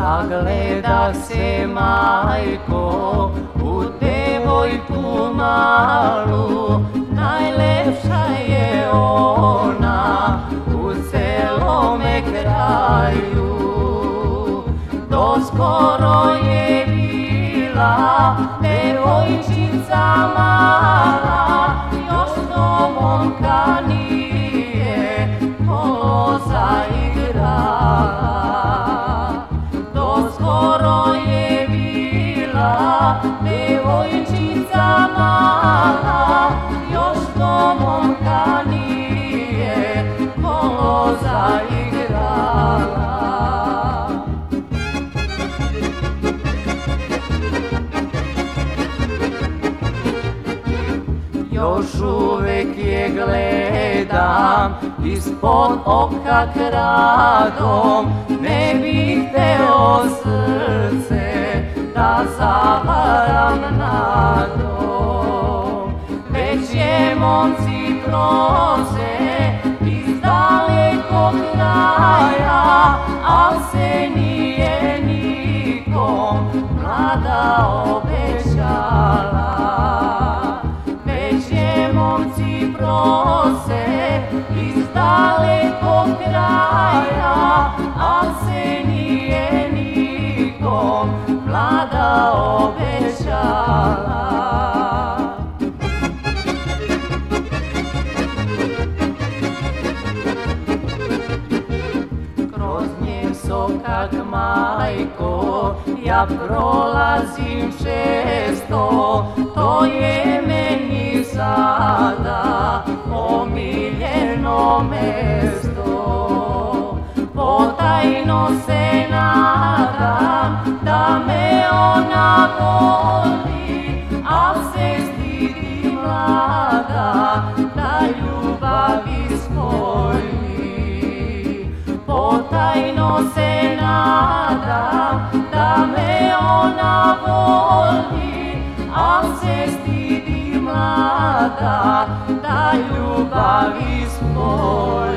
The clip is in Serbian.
Zagledah se, majko, u devojku malu, najlepša je ona u celome kraju. Doskoro je bila devojčica mala, još do momka nije kolo zaigrala. Doskoro je bila devojčica mala, još do momka nije kolo zaigrala. Još uvek je gledam, ispod oka kradom, ne bih hteo srce da zavaram nadom. Već je momci prose iz dalekog kraja, al se nije nikom mlada obećala. Momci prose iz dalekog kraja, al se nije nikom mlada obećala. Kroz njen sokak, majko, ja prolazim često, to je meni sada omiljeno mesto. Potajno se nadam da me ona voli, al se stidim mlada da ljubavi spolji. Potajno se nadam da me ona voli, al se stidim mlada da ljubavi spolji.